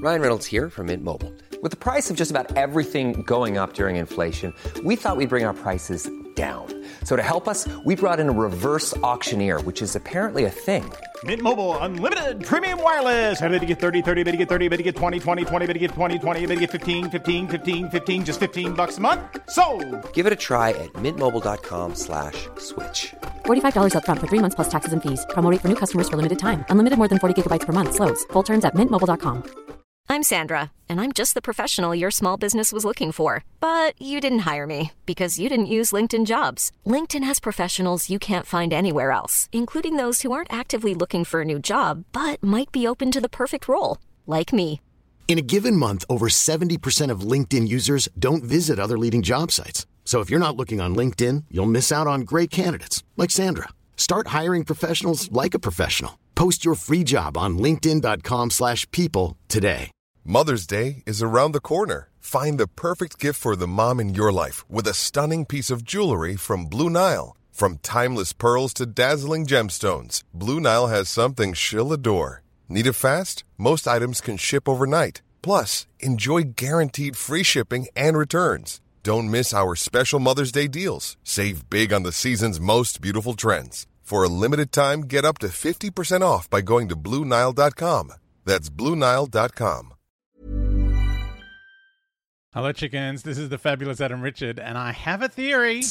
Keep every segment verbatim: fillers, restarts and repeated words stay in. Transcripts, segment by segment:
Ryan Reynolds here from Mint Mobile. With the price of just about everything going up during inflation, we thought we'd bring our prices down. So to help us, we brought in a reverse auctioneer, which is apparently a thing. Mint Mobile Unlimited Premium Wireless. How to get thirty, thirty, how to get thirty, how to get twenty, twenty, twenty, how to get twenty, twenty, how to get fifteen, fifteen, fifteen, fifteen, just fifteen bucks a month? Sold! Give it a try at mintmobile.com slash switch. forty-five dollars up front for three months plus taxes and fees. Promo rate for new customers for limited time. Unlimited more than forty gigabytes per month. Slows full terms at mint mobile dot com. I'm Sandra, and I'm just the professional your small business was looking for. But you didn't hire me because you didn't use LinkedIn Jobs. LinkedIn has professionals you can't find anywhere else, including those who aren't actively looking for a new job, but might be open to the perfect role, like me. In a given month, over seventy percent of LinkedIn users don't visit other leading job sites. So if you're not looking on LinkedIn, you'll miss out on great candidates like Sandra. Start hiring professionals like a professional. Post your free job on linkedin.com slash people today. Mother's Day is around the corner. Find the perfect gift for the mom in your life with a stunning piece of jewelry from Blue Nile. From timeless pearls to dazzling gemstones, Blue Nile has something she'll adore. Need it fast? Most items can ship overnight. Plus, enjoy guaranteed free shipping and returns. Don't miss our special Mother's Day deals. Save big on the season's most beautiful trends. For a limited time, get up to fifty percent off by going to Blue Nile dot com. That's Blue Nile dot com. Hello, chickens. This is the fabulous Adam Richard, and I have a theory.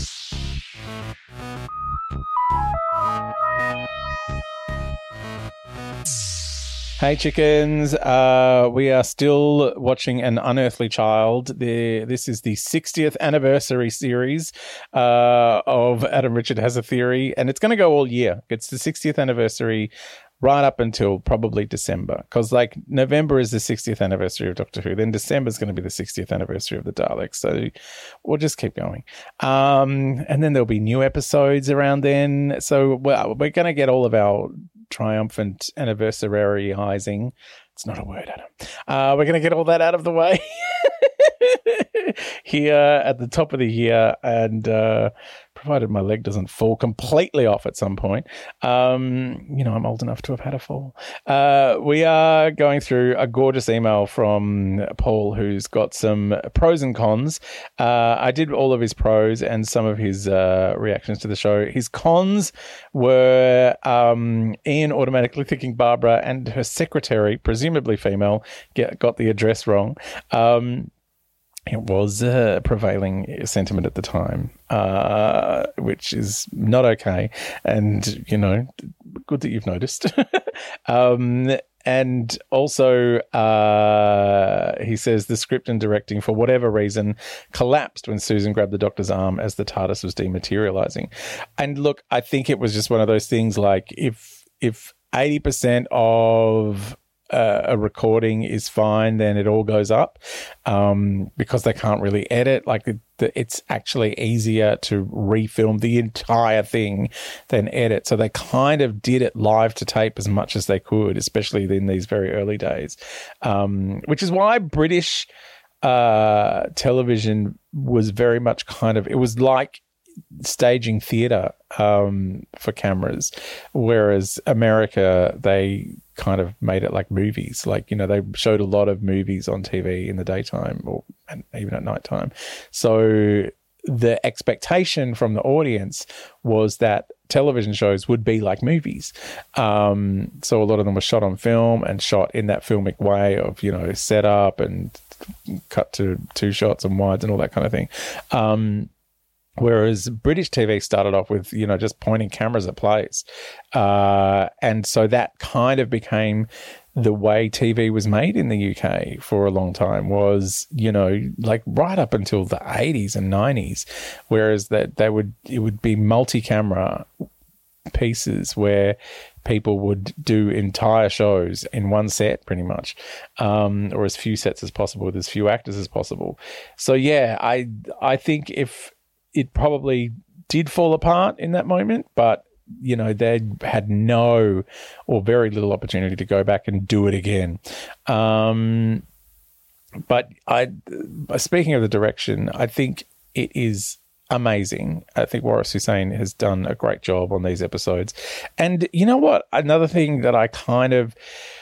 Hey, chickens. Uh, we are still watching An Unearthly Child. The, this is the sixtieth anniversary series uh, of Adam Richard Has a Theory, and it's going to go all year. It's the sixtieth anniversary right up until probably December, because like November is the sixtieth anniversary of Doctor Who, then December is going to be the sixtieth anniversary of the Daleks, so we'll just keep going. Um, and then there'll be new episodes around then, so well, we're going to get all of our triumphant anniversaryizing. It's not a word, Adam. Uh, we're going to get all that out of the way here at the top of the year, and uh, provided my leg doesn't fall completely off at some point. Um, you know, I'm old enough to have had a fall. Uh, we are going through a gorgeous email from Paul, who's got some pros and cons. Uh, I did all of his pros and some of his uh, reactions to the show. His cons were um, Ian automatically thinking Barbara and her secretary, presumably female, get, got the address wrong. Um, It was a prevailing sentiment at the time, uh, which is not okay. And, you know, good that you've noticed. um, and also, uh, he says the script and directing, for whatever reason, collapsed when Susan grabbed the Doctor's arm as the TARDIS was dematerializing. And look, I think it was just one of those things like if if eighty percent of Uh, a recording is fine, then it all goes up um, because they can't really edit. Like the, the, it's actually easier to refilm the entire thing than edit. So they kind of did it live to tape as much as they could, especially in these very early days, um, which is why British uh, television was very much kind of, it was like staging theatre um, for cameras, whereas America, they kind of made it like movies. Like, you know, they showed a lot of movies on T V in the daytime or and even at nighttime. So the expectation from the audience was that television shows would be like movies. Um, so a lot of them were shot on film and shot in that filmic way of, you know, set up and cut to two shots and wides and all that kind of thing. Um, Whereas British T V started off with, you know, just pointing cameras at plays. Uh, and so that kind of became the way T V was made in the U K for a long time, was, you know, like right up until the eighties and nineties, whereas that they would, it would be multi-camera pieces where people would do entire shows in one set pretty much, um, or as few sets as possible with as few actors as possible. So, yeah, I I think if it probably did fall apart in that moment, but, you know, they had no or very little opportunity to go back and do it again. Um, but I, speaking of the direction, I think it is amazing. I think Waris Hussein has done a great job on these episodes. And you know what? Another thing that I kind of,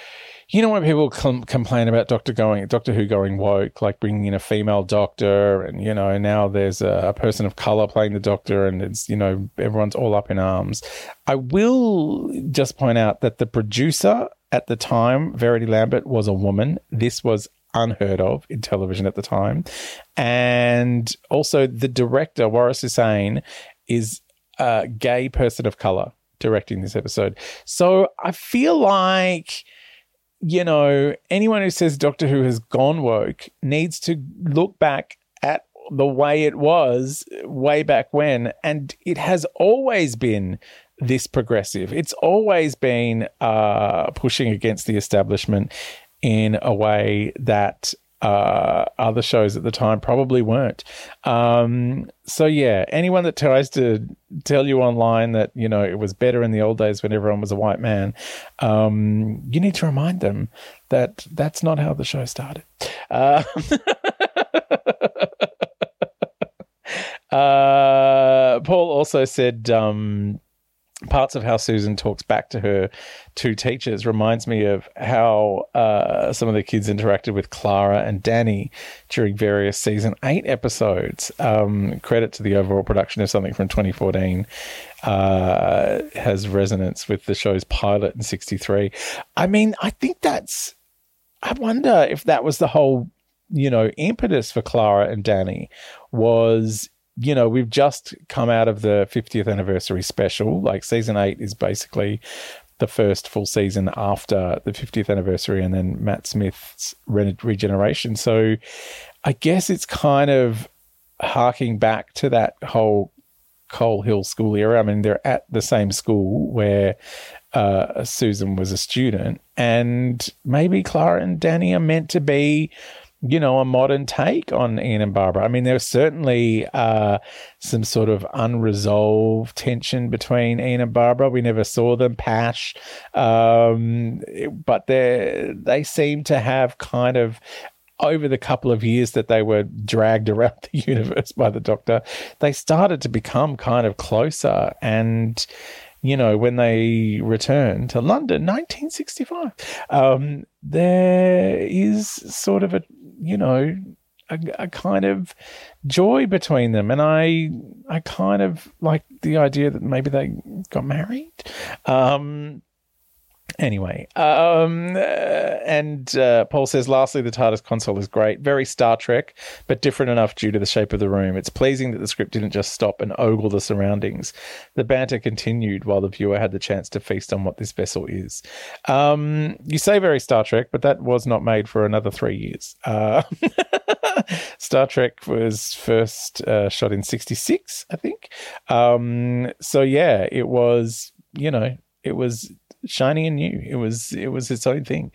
you know, when people com- complain about Doctor going, Doctor Who going woke, like bringing in a female Doctor, and you know, now there's a, a person of color playing the Doctor, and it's, you know, everyone's all up in arms. I will just point out that the producer at the time, Verity Lambert, was a woman. This was unheard of in television at the time, and also the director, Waris Hussain, is a gay person of color directing this episode. So I feel like, you know, anyone who says Doctor Who has gone woke needs to look back at the way it was way back when, and it has always been this progressive. It's always been uh, pushing against the establishment in a way that uh, other shows at the time probably weren't. Um, so, yeah, anyone that tries to tell you online that, you know, it was better in the old days when everyone was a white man, um, you need to remind them that that's not how the show started. Uh, uh, Paul also said... Um, parts of how Susan talks back to her two teachers reminds me of how uh, some of the kids interacted with Clara and Danny during various season eight episodes. Um, credit to the overall production of something from twenty fourteen uh, has resonance with the show's pilot in sixty-three. I mean, I think that's, I wonder if that was the whole, you know, impetus for Clara and Danny was, you know, we've just come out of the fiftieth anniversary special. Like season eight is basically the first full season after the fiftieth anniversary, and then Matt Smith's re- regeneration. So I guess it's kind of harking back to that whole Coal Hill School era. I mean, they're at the same school where uh, Susan was a student, and maybe Clara and Danny are meant to be, you know, a modern take on Ian and Barbara. I mean, there's certainly uh, some sort of unresolved tension between Ian and Barbara. We never saw them pash, um, but they they seem to have kind of, over the couple of years that they were dragged around the universe by the Doctor, they started to become kind of closer. And, you know, when they return to London, nineteen sixty-five, um, there is sort of a, you know, a, a kind of joy between them. And I I kind of like the idea that maybe they got married. Um, anyway, um, uh, and uh, Paul says, lastly, the TARDIS console is great. Very Star Trek, but different enough due to the shape of the room. It's pleasing that the script didn't just stop and ogle the surroundings. The banter continued while the viewer had the chance to feast on what this vessel is. Um, you say very Star Trek, but that was not made for another three years. Uh, Star Trek was first uh, shot in sixty-six, I think. Um, so, yeah, it was, you know, it was shiny and new. It was it was its own thing.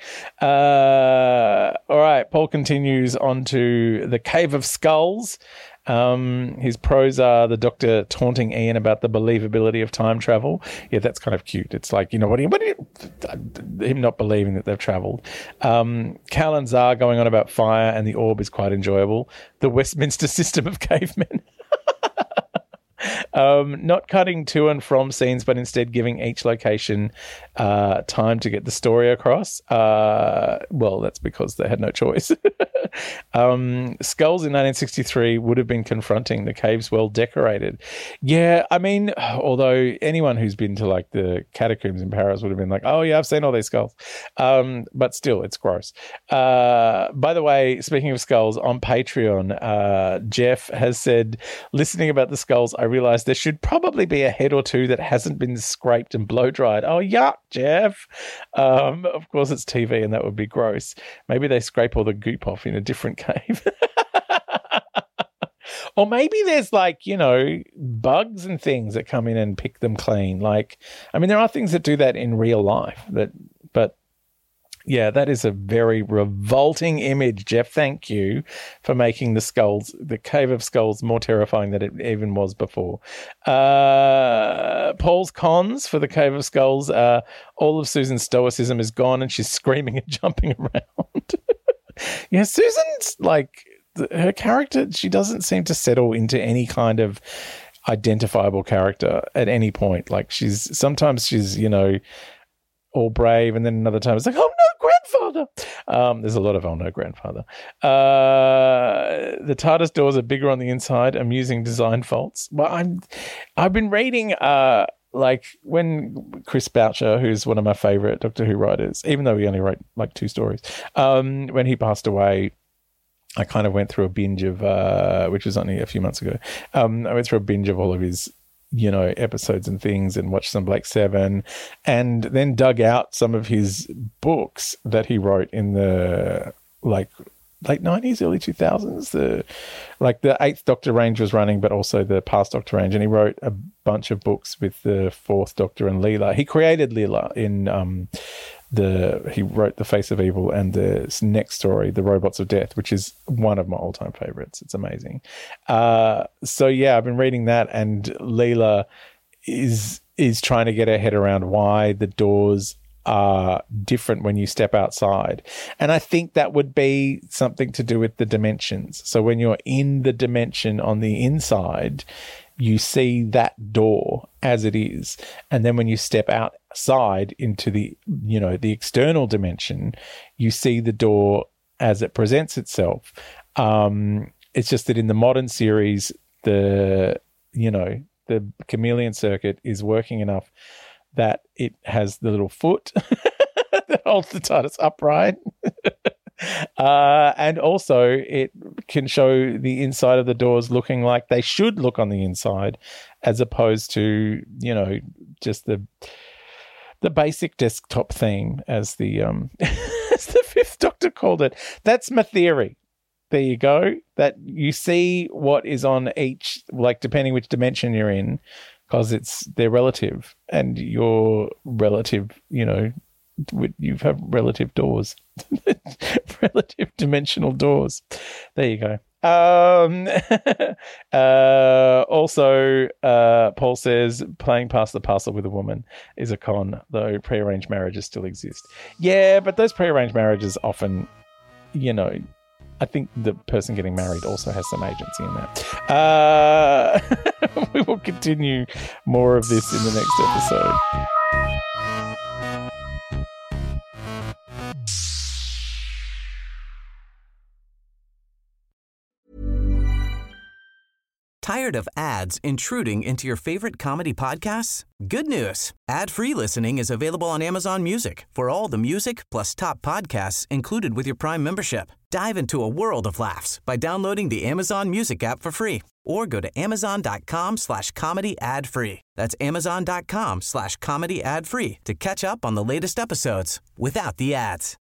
Uh, all right, Paul continues on to the Cave of Skulls. Um, his pros are the Doctor taunting Ian about the believability of time travel. Yeah, that's kind of cute. It's like, you know, what do you, what do you, him not believing that they've travelled. Um, Cal and Zar going on about fire and the orb is quite enjoyable. The Westminster system of cavemen. Um, not cutting to and from scenes, but instead giving each location uh, time to get the story across. Uh, well, that's because they had no choice. um, Skulls in nineteen sixty-three would have been confronting. The cave's well decorated. Yeah, I mean, although anyone who's been to like the catacombs in Paris would have been like, oh yeah, I've seen all these skulls. Um, but still, it's gross. Uh, by the way, speaking of skulls, on Patreon, uh, Jeff has said, listening about the skulls, I realized there should probably be a head or two that hasn't been scraped and blow dried. Oh, yuck, Jeff. Um, of course, it's T V and that would be gross. Maybe they scrape all the goop off in a different cave. Or maybe there's like, you know, bugs and things that come in and pick them clean. Like, I mean, there are things that do that in real life, that, but yeah, that is a very revolting image, Jeff. Thank you for making the skulls, the Cave of Skulls, more terrifying than it even was before. Uh, Paul's cons for the Cave of Skulls are all of Susan's stoicism is gone and she's screaming and jumping around. Yeah, Susan's like, her character, she doesn't seem to settle into any kind of identifiable character at any point. Like she's, sometimes she's, you know, all brave, and then another time it's like, oh no, grandfather. Um, there's a lot of "oh no, grandfather." Uh, the TARDIS doors are bigger on the inside, amusing design faults. Well, I'm, I've been reading, uh, like when Chris Boucher, who's one of my favorite Doctor Who writers, even though he only wrote like two stories, um, when he passed away, I kind of went through a binge of, uh, which was only a few months ago. Um, I went through a binge of all of his, you know, episodes and things, and watched some Blake Seven, and then dug out some of his books that he wrote in the like late nineties, early two thousands. The like the Eighth Doctor range was running, but also the Past Doctor range, and he wrote a bunch of books with the Fourth Doctor and Leela. He created Leela in um, the he wrote The Face of Evil and the next story, The Robots of Death, which is one of my all-time favorites. It's amazing. Uh, so yeah, I've been reading that, and Leela is is trying to get her head around why the doors are different when you step outside. And I think that would be something to do with the dimensions. So when you're in the dimension on the inside, you see that door as it is. And then when you step outside into the, you know, the external dimension, you see the door as it presents itself. Um, it's just that in the modern series, the, you know, the chameleon circuit is working enough that it has the little foot that holds the TARDIS upright. uh, and also it can show the inside of the doors looking like they should look on the inside, as opposed to, you know, just the the basic desktop theme, as the um as the Fifth Doctor called it. That's my theory. There you go. That you see what is on each, like depending which dimension you're in, because it's they're relative, and your relative, you know, you have relative doors, relative dimensional doors. There you go. Um, uh, also, uh, Paul says playing Pass the Parcel with a woman is a con, though prearranged marriages still exist. Yeah, but those prearranged marriages often, you know, I think the person getting married also has some agency in that. Uh, we will continue more of this in the next episode. Tired of ads intruding into your favorite comedy podcasts? Good news. Ad-free listening is available on Amazon Music for all the music plus top podcasts included with your Prime membership. Dive into a world of laughs by downloading the Amazon Music app for free, or go to amazon.com slash comedy ad free. That's amazon.com slash comedy ad free to catch up on the latest episodes without the ads.